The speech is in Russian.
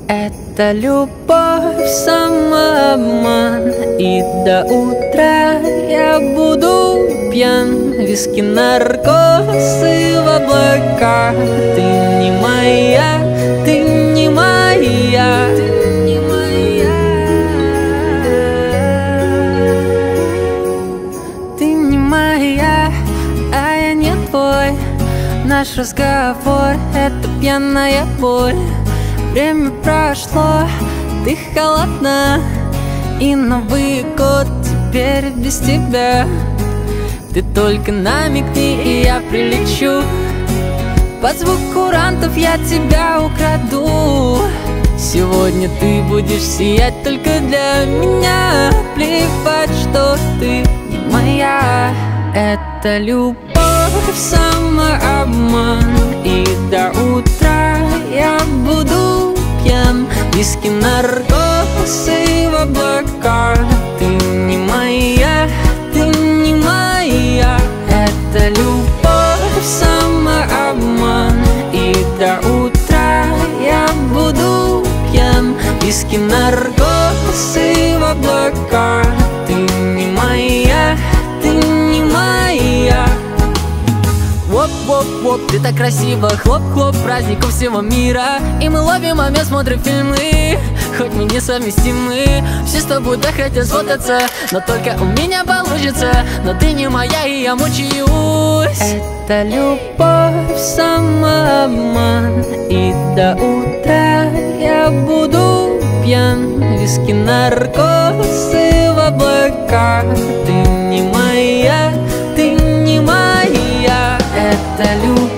Это любовь, самообман. И до утра я буду пьян. Виски, наркоз и в облака. Ты не моя, ты не моя, ты не моя. Ты не моя, а я не твой. Наш разговор — это пьяная боль. Время прошло, ты холодна, и Новый год теперь без тебя. Ты только намекни, и я прилечу. Под звук курантов я тебя украду. Сегодня ты будешь сиять только для меня. Плевать, что ты не моя. Это любовь, самообман. И до утра я буду пьян. Виски, наркоз и в облака. Ты не моя, ты не моя. Это любовь, самообман. И до утра я буду пьян. Виски, наркоз и в облака. Ты не моя, ты не моя. Воп-воп-воп, ты так красиво, хлоп-хлоп, праздников всего мира. И мы ловим момент, смотрим фильмы, хоть мы несовместимы. Все с тобой так хотят сфотаться, но только у меня получится. Но ты не моя, и я мучаюсь. Это любовь, самообман. И до утра я буду пьян. Виски, наркоз и в облака. Ты не моя, ты не моя. Это любовь.